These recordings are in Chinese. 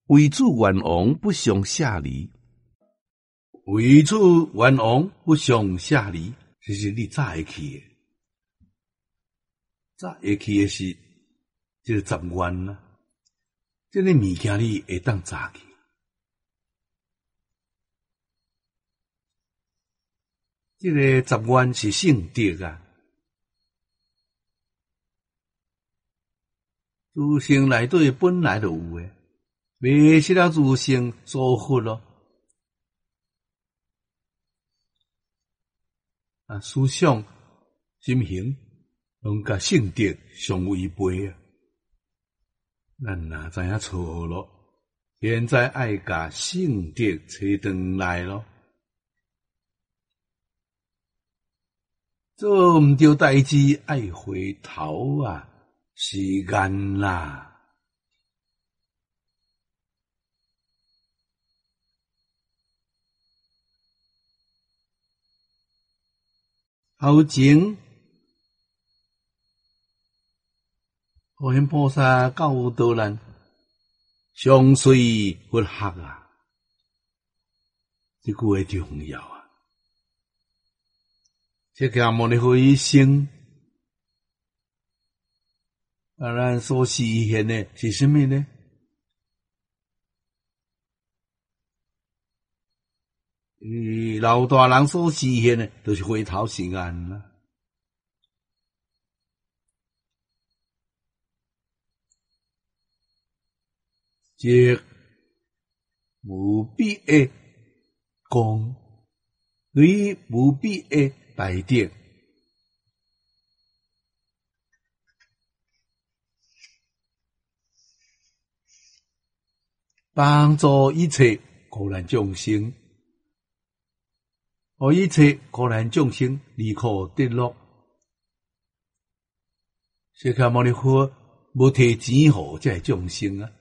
为此愿王不相下离，为此愿王不相下离，这是你早会去的，早会去的是这个十愿啦，这个物件你会当早去。这个十愿是圣德啊，自性内底本来就有诶，未失了自性所获咯。啊，思想、心行，拢甲圣德相违背啊！咱若知影错咯，现在爱甲圣德找回来咯。做毋对代志，爱回头啊！时间啦，头前普贤菩萨教导咱相随佛学啊，这句话重要啊！释迦牟尼佛一生啊，咱所实现的是什么呢？老大人所实现的，就是回头是岸啦。即无比的光，对无比的大德，帮助一切苦难众生，互一切苦难众生离苦得乐。释迦牟尼佛无摕钱互这众生啊，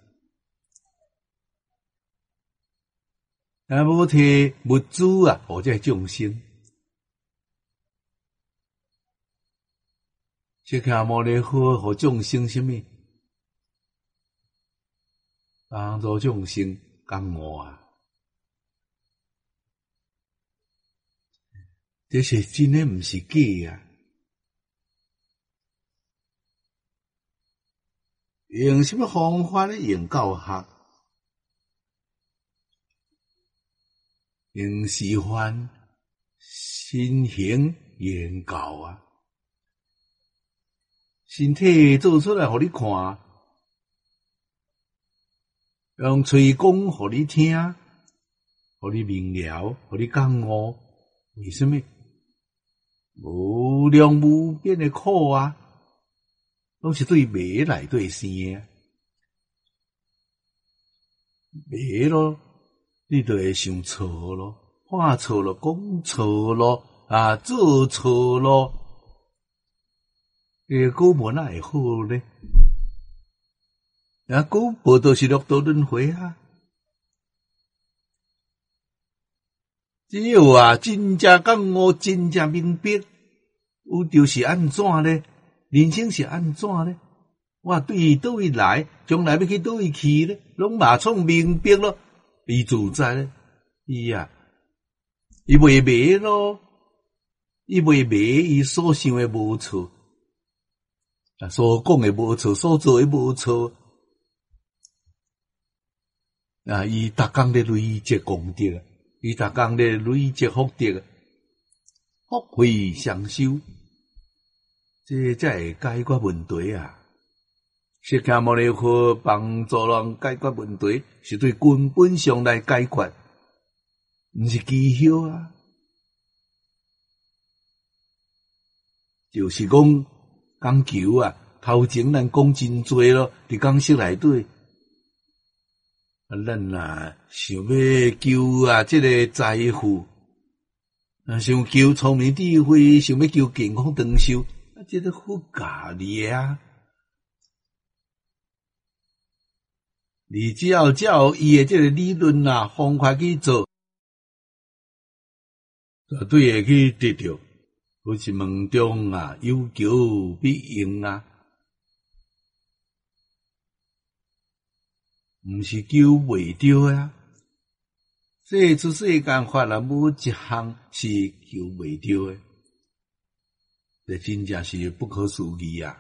也无摕物资啊互这众生。释迦牟尼佛互众生什么？帮助众生降恶啊！这是真的，毋是假啊！用什么方法咧？用教学，用示范，身行言教啊！身体做出来互你看。用嘴讲互你听，互你明了，互你感悟。为什么？无量无边的苦啊，拢是对迷来对生啊。迷咯，你就会想错咯，看错咯，讲错咯，啊，做错咯。古文哪会好呢？啊，古报道是六道轮回啊！只有啊，真正感悟，真正明白，有就是安怎呢？人生是安怎呢？我对倒位来，将来要去倒位去呢？拢马创明白咯，伊自在呢？伊袂迷咯，伊袂迷，伊所想的无错，啊，所讲的无错，所做的无错。啊！伊逐工咧累积功德，伊逐工咧累积福德，福慧双修，这才会解决问题啊！释迦牟尼佛帮助人解决问题，是对根本上来解决，毋是技巧啊！就是讲求啊，头前咱讲真多咯，伫讲室内底。咱想要求啊，这个财富，想求聪明智慧，想要求健康长寿，啊，这个好假哩啊！你只要照伊的这个理论啊方法去做，绝对会去得到。好似梦中啊，有求必应啊！ 毋是救袂着啊！这出世间法啊，无一项是救袂着诶，这真正是不可思议啊！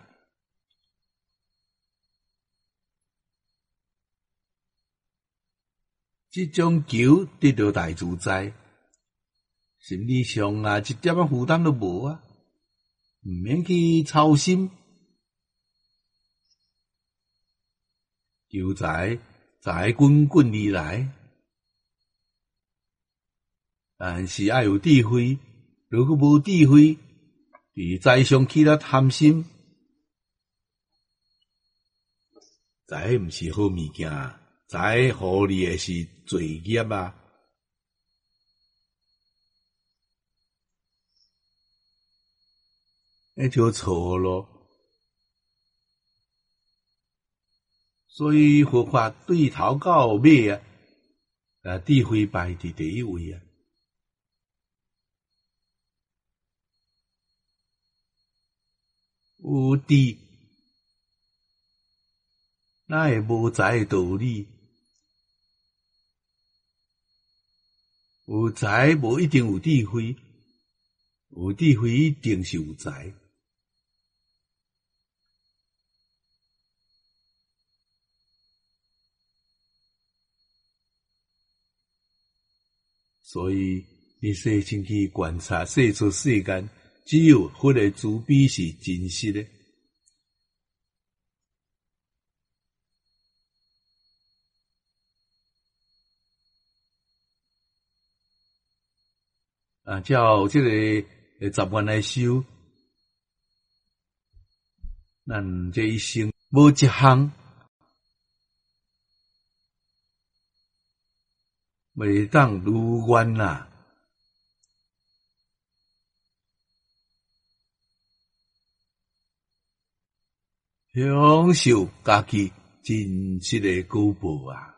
这种求得到大自在，心理上啊一点仔负担都无啊，毋免去操心。求财滚滚而来，但是要有智慧。如果无智慧，伫财上起了贪心，财毋是好物件，财互你诶是罪孽啊！那就错咯。所以佛法对头到尾啊，智慧排伫第一位啊。有智，哪会无财诶道理？有财无一定有智慧，有智慧一定是有财。所以你细心去观察世出世间，只有佛的慈悲是真实的。啊，照这个十愿来修，咱这一生无一项袂当如愿啦。享受家己真实的果报啊！